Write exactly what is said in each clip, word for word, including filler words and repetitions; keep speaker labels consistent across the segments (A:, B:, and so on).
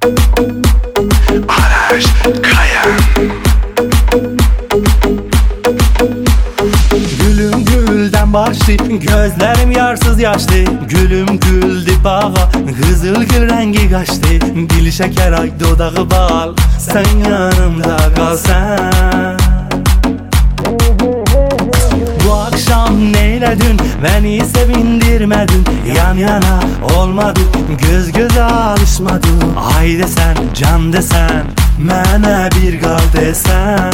A: Araş Kayan.
B: Gülüm gülden başlı, gözlerim yarsız yaşlı. Gülüm güldü bağa, kızıl gül rengi kaçtı. Dili şeker ay dodağı bal, sen yanımda kalsan. Bu akşam neyledin, beni sevindirmedin. Yan yana olmadık, göz göze alışmadık. Ay desen, can desen, mənə bir qal desen.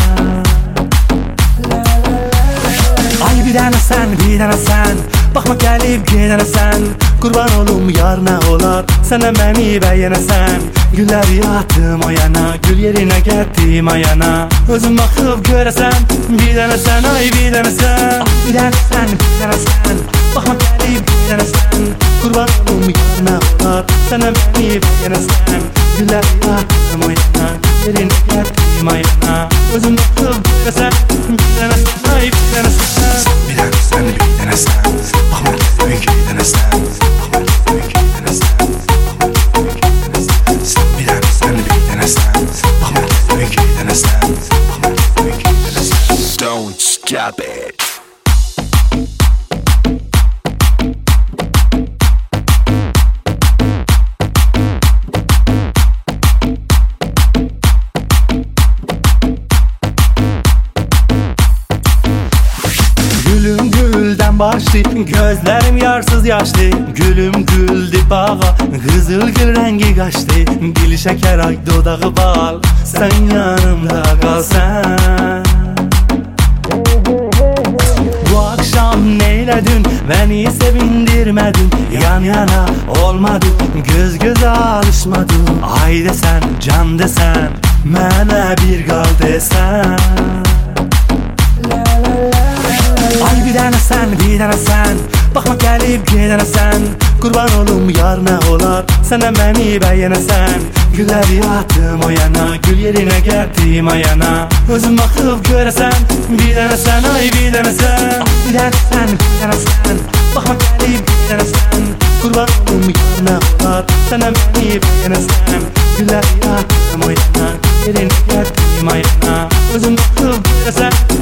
B: Ay bir dənə sən, bir dənə sən, baxma gəlib gedənəsən. Qurban olum yar nə olar, sənə məni bəyənəsən. Gülləri atım o yana, gül yerinə getdim ayana. Özün baxıb görəsən, bir dənə sən, ay bir dənə sən. Bir dənə sən, bir dənə sən, baxma gəlib gedənəsən. Qurban olum yar nə olar, sənə məni bəyənəsən. Gülləri atım o yana, gül yerinə getdim ayana. Özün baxıb görəsən, bir dənə sən, ay bir dənə sən.
A: Bir dənə sən, bir dənə sən, baxma gəlib gedənəsən. Baxma gəlib gedənəsən, baxma gəlib gedənəsən. Sən bir dənə sən, bir dənə sən, baxma gəlib gedənəsən. Baxma gəlib gedənəsən. Don't stop it.
B: Gülüm gülden başlı, gözlerim yarsız yaşlı. Gülüm güldü bağa, kızıl gül rengi kaçtı. Dili şeker ay dodağı bal, sen yanımda kalsan. Bu akşam neyledin, beni sevindirmedin. Yan yana olmadık, göz göze alışmadık. Ay desen, can desen, mənə bir qal desen. Ay bir dənə sən, bir dənə sən, baxma gəlib gedənəsən. Qurban olum yar nə olar, sənə məni bəyənəsən. Gülləri atım o yana, gül yerinə getdim ayana. Özün baxıb görəsən, bir dənə sən, ay bir dənə sən. Bir dənə sən, bir dənə sən, baxma gəlib gedənəsən. Qurban olum yar nə olar, sənə məni bəyənəsən. Gülləri atım o yana, gül yerinə getdim ayana. Özün baxıb görəsən,